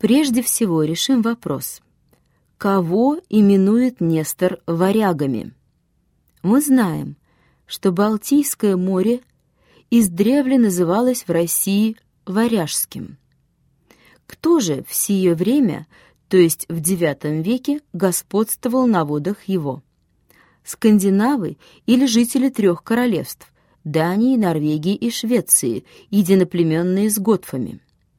Прежде всего решим вопрос: кого именует Нестор варягами? Мы знаем, что Балтийское море издревле называлось в России Варяжским. Кто же в сие время, то есть в IX веке, господствовал на водах его? Скандинавы или жители 3 королевств – Дании, Норвегии и Швеции, единоплеменные с готфами?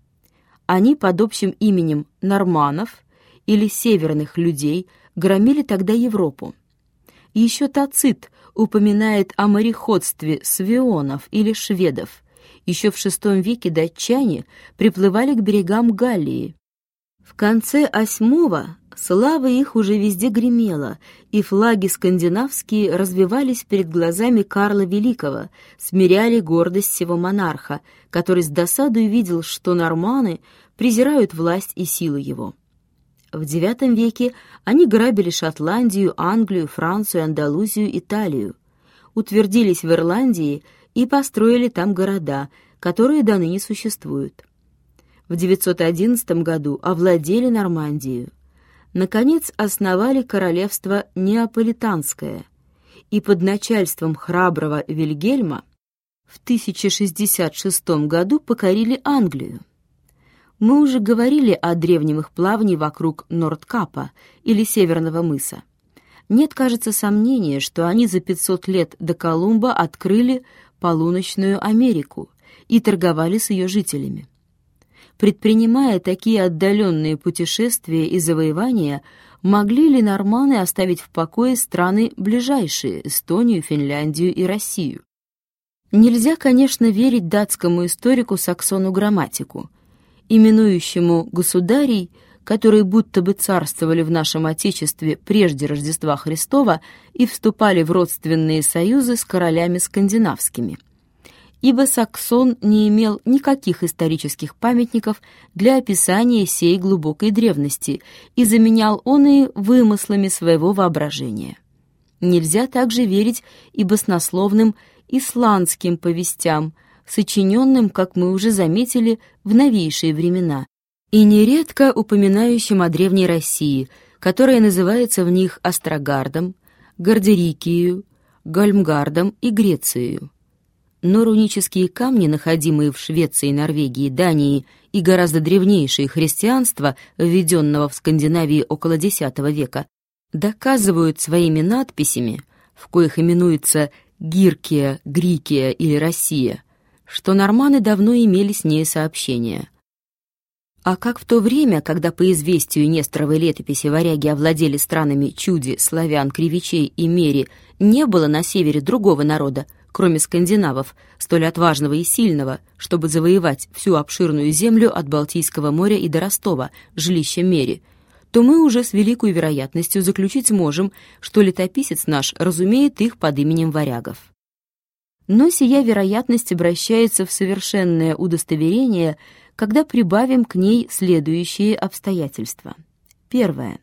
Они под общим именем норманнов или северных людей громили тогда Европу. Еще Тацит упоминает о мореходстве свеонов или шведов. Еще в VI веке датчане приплывали к берегам Галлии. В конце VIII слава их уже везде гремела, и флаги скандинавские развивались перед глазами Карла Великого, смиряли гордость сего монарха, который с досадой видел, что норманы презирают власть и силу его. В IX веке они грабили Шотландию, Англию, Францию, Андалузию, Италию, утвердились в Ирландии и построили там города, которые до ныне существуют. В 911 году овладели Нормандию. Наконец основали королевство Неаполитанское и под начальством храброго Вильгельма в 1066 году покорили Англию. Мы уже говорили о древнем их плавании вокруг Нордкапа или Северного мыса. Нет, кажется, сомнения, что они за 500 лет до Колумба открыли полуночную Америку и торговали с ее жителями. Предпринимая такие отдаленные путешествия и завоевания, могли ли норманы оставить в покое страны ближайшие – Эстонию, Финляндию и Россию? Нельзя, конечно, верить датскому историку Саксону Грамматику, именующему государей, которые будто бы царствовали в нашем Отечестве прежде Рождества Христова и вступали в родственные союзы с королями скандинавскими. Ибо Саксон не имел никаких исторических памятников для описания сей глубокой древности и заменял он и вымыслами своего воображения. Нельзя также верить и баснословным исландским повестям, сочиненным, как мы уже заметили, в новейшие времена, и нередко упоминающим о Древней России, которая называется в них Острогардом, Гардерикию, Гальмгардом и Грецией. Но рунические камни, находимые в Швеции, Норвегии, Дании и гораздо древнейшее христианство, введенного в Скандинавии около X века, доказывают своими надписями, в коих именуется Гиркия, Грикия или Россия, что норманы давно имели с ней сообщения. А как в то время, когда по известию Несторовой летописи варяги овладели странами чуди, славян, кривичей и мери, не было на севере другого народа, кроме скандинавов, столь отважного и сильного, чтобы завоевать всю обширную землю от Балтийского моря и до Ростова, жилища Мери, то мы уже с великой вероятностью заключить можем, что летописец наш разумеет их под именем варягов. Но сия вероятность обращается в совершенное удостоверение, когда прибавим к ней следующие обстоятельства. Первое.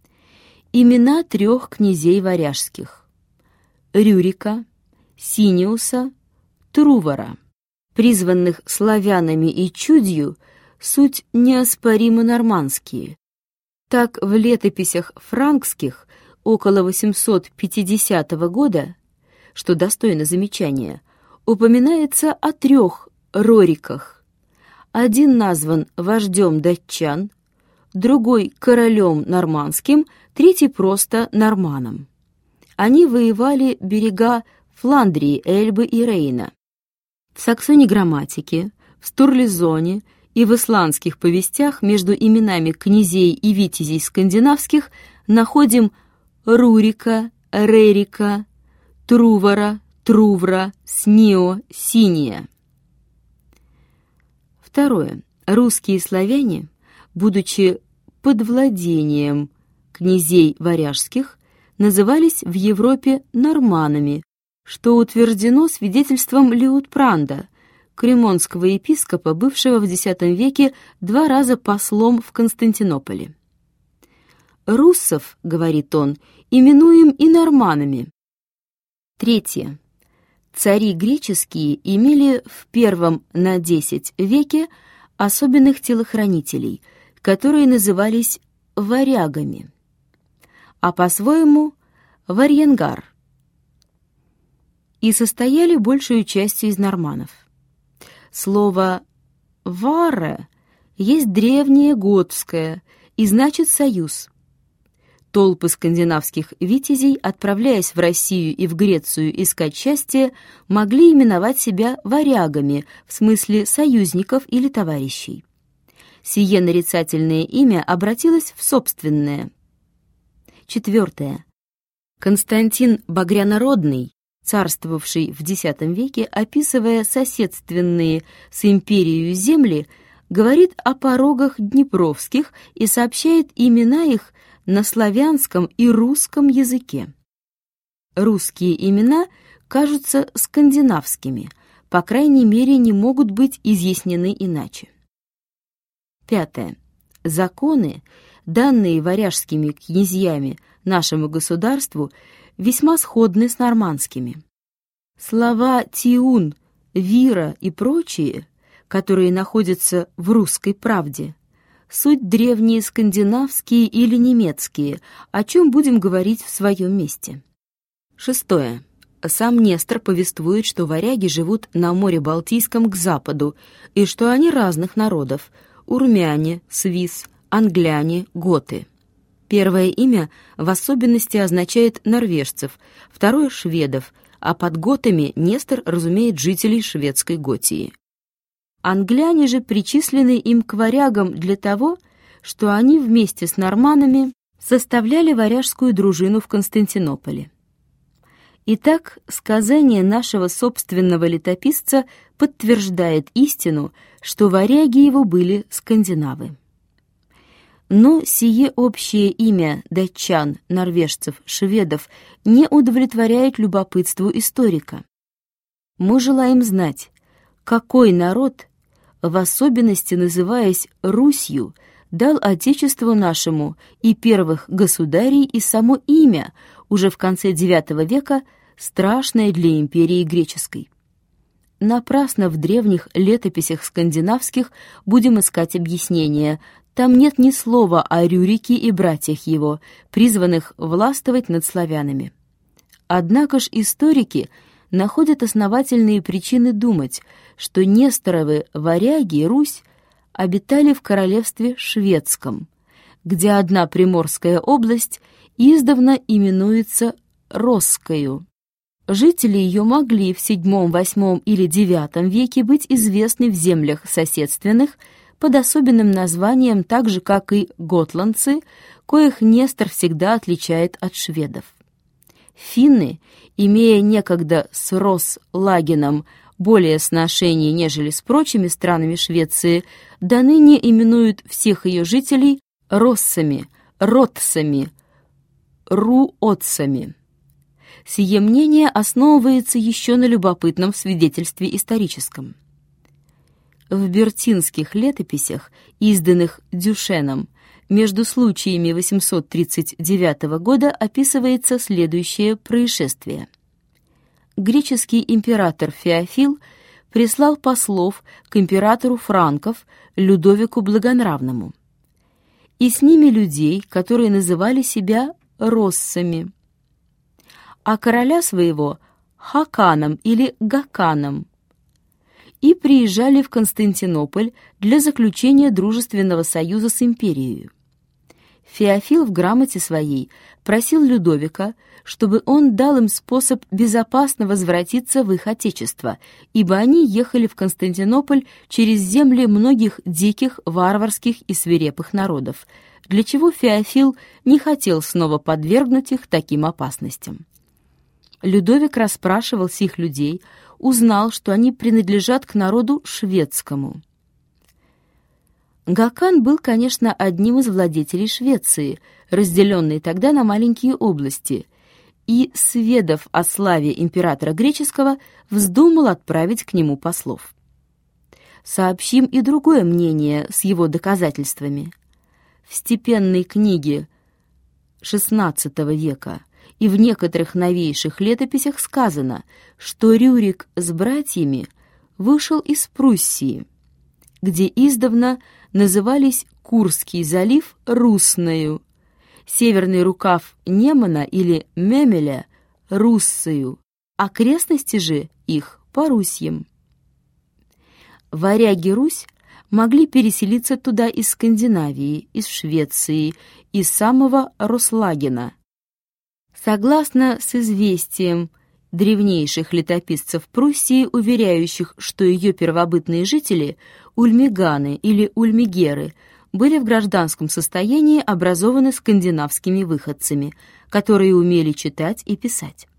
Имена 3 князей варяжских: Рюрика, Синиуса, Трувора, призванных славянами и чудью, суть неоспоримо нормандские. Так в летописях франкских около 850 года, что достойно замечания, упоминается о 3 Рориках. Один назван вождем датчан, другой королем нормандским, третий просто норманом. Они воевали берега Фландрии, Эльбы и Рейна. В Саксоне Грамматике, в Стурлизоне и в исландских повестях между именами князей и витязей скандинавских находим Рурика, Рерика, Трувора, Трувра, Снио, Синия. Второе. Русские славяне, будучи под владением князей варяжских, назывались в Европе норманами, что утверждено свидетельством Лиутпранда, кремонского епископа, бывшего в X веке 2 раза послом в Константинополе. «Руссов, — говорит он, — именуем и норманами». Третье. Цари греческие имели в I на X веке особенных телохранителей, которые назывались варягами, а по-своему варьянгар, и состояли большую частью из норманнов. Слово «варе» есть древнее готское и значит «союз». Толпы скандинавских витязей, отправляясь в Россию и в Грецию искать счастье, могли именовать себя варягами, в смысле союзников или товарищей. Сие нарицательное имя обратилось в собственное. 4. Константин Багрянородный, царствовавший в X веке, описывая соседственные с империей земли, говорит о порогах днепровских и сообщает имена их на славянском и русском языке. Русские имена кажутся скандинавскими, по крайней мере, не могут быть изъяснены иначе. 5. Законы, данные варяжскими князьями нашему государству, весьма сходны с нормандскими. Слова «тиун», «вира» и прочие, которые находятся в «Русской правде», суть древние скандинавские или немецкие, о чем будем говорить в своем месте. 6. Сам Нестор повествует, что варяги живут на море Балтийском к западу, и что они разных народов – урмяне, свис, англяне, готы. Первое имя в особенности означает норвежцев, второе – шведов, а под готами Нестор разумеет жителей шведской Готии. Англяне же причислены им к варягам для того, что они вместе с норманами составляли варяжскую дружину в Константинополе. Итак, сказание нашего собственного летописца подтверждает истину, что варяги его были скандинавы. Но сие общее имя датчан, норвежцев, шведов не удовлетворяет любопытству историка. Мы желаем знать, какой народ, в особенности называясь Русью, дал Отечеству нашему и первых государей и само имя, уже в конце IX века, страшное для империи греческой. Напрасно в древних летописях скандинавских будем искать объяснения. Там нет ни слова о Рюрике и братьях его, призванных властвовать над славянами. Однако ж историки находят основательные причины думать, что Несторовы варяги, Русь, обитали в королевстве шведском, где одна Приморская область издавна именуется Росскою. Жители ее могли в VII, VIII или IX веке быть известны в землях соседственных под особенным названием, так же, как и готландцы, коих Нестор всегда отличает от шведов. Финны, имея некогда с Рослагеном более сношений, нежели с прочими странами Швеции, до ныне именуют всех ее жителей россами, ротсами, руотсами. Сие мнение основывается еще на любопытном свидетельстве историческом. В бертинских летописях, изданных Дюшеном, между случаями 839 года описывается следующее происшествие. Греческий император Феофил прислал послов к императору франков Людовику Благонравному, и с ними людей, которые называли себя россами, а короля своего Хаканом или Гаканом, и приезжали в Константинополь для заключения дружественного союза с империей. Феофил в грамоте своей просил Людовика, чтобы он дал им способ безопасно возвратиться в их отечество, ибо они ехали в Константинополь через земли многих диких, варварских и свирепых народов, для чего Феофил не хотел снова подвергнуть их таким опасностям. Людовик расспрашивал сих людей, узнал, что они принадлежат к народу шведскому. Гакан был, конечно, одним из владетелей Швеции, разделенной тогда на маленькие области, и, сведав о славе императора греческого, вздумал отправить к нему послов. Сообщим и другое мнение с его доказательствами. В степенной книге XVI века и в некоторых новейших летописях сказано, что Рюрик с братьями вышел из Пруссии. где издавна назывались Курский залив Русною, северный рукав Немана или Мемеля Руссою, окрестности же их Порусьем. Варяги-Русь могли переселиться туда из Скандинавии, из Швеции, из самого Рослагена. Согласно с известием древнейших летописцев Пруссии, уверяющих, что ее первобытные жители, ульмиганы или ульмигеры, были в гражданском состоянии образованы скандинавскими выходцами, которые умели читать и писать.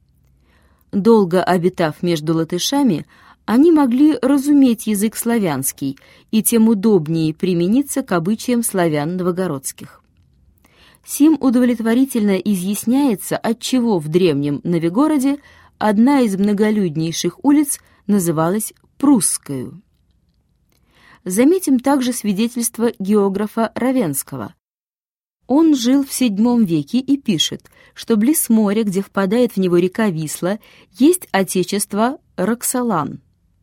Долго обитав между латышами, они могли разуметь язык славянский и тем удобнее примениться к обычаям славян новогородских. Сим удовлетворительно изъясняется, отчего в древнем Новегороде одна из многолюднейших улиц называлась Прусскою. Заметим также свидетельство географа Равенского. Он жил в VII веке и пишет, что близ моря, где впадает в него река Висла, есть отечество Роксолан.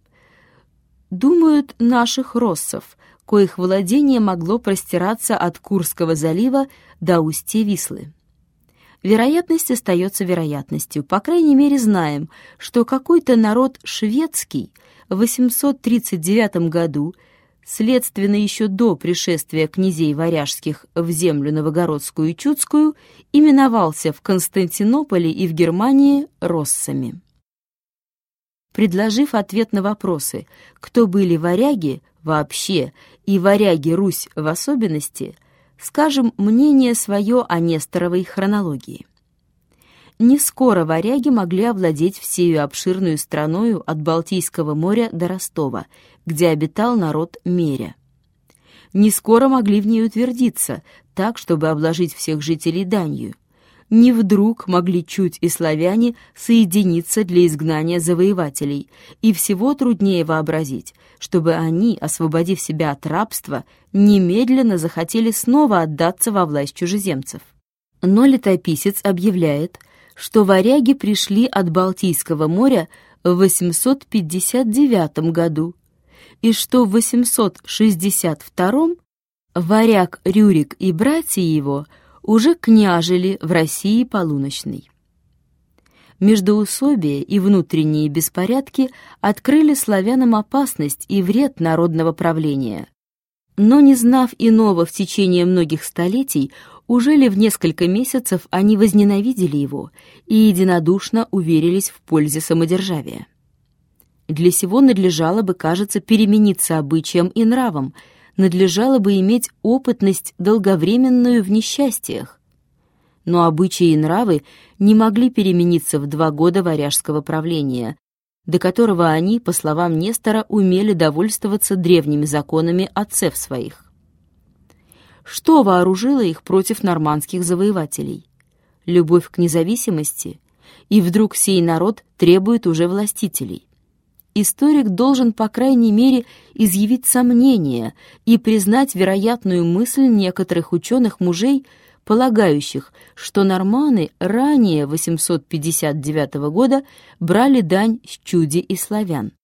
Думают наших россов, коих владение могло простираться от Курского залива до устья Вислы. Вероятность остается вероятностью. По крайней мере, знаем, что какой-то народ шведский в 839 году, следственно еще до пришествия князей варяжских в землю Новогородскую и Чудскую, именовался в Константинополе и в Германии россами. Предложив ответ на вопросы, кто были варяги вообще и варяги-Русь в особенности, скажем мнение свое о Несторовой хронологии. Не скоро варяги могли овладеть всею обширную страною от Балтийского моря до Ростова, где обитал народ Меря. Не скоро могли в ней утвердиться, так, чтобы обложить всех жителей данью. Не вдруг могли чуть и славяне соединиться для изгнания завоевателей, и всего труднее вообразить, чтобы они, освободив себя от рабства, немедленно захотели снова отдаться во власть чужеземцев. Но летописец объявляет, что варяги пришли от Балтийского моря в 859 году, и что в 862 варяг Рюрик и братья его уже княжили в России полуночной. Междоусобие и внутренние беспорядки открыли славянам опасность и вред народного правления. Но не знав иного в течение многих столетий, уже ли в несколько месяцев они возненавидели его и единодушно уверились в пользе самодержавия. Для сего надлежало бы, кажется, перемениться обычаям и нравам, надлежало бы иметь опытность долговременную в несчастьях. Но обычаи и нравы не могли перемениться в 2 года варяжского правления, до которого они, по словам Нестора, умели довольствоваться древними законами отцев своих. Что вооружило их против нормандских завоевателей? Любовь к независимости, и вдруг сей народ требует уже властителей. Историк должен, по крайней мере, изъявить сомнения и признать вероятную мысль некоторых ученых-мужей, полагающих, что норманы ранее 859 года брали дань с чуди и славян.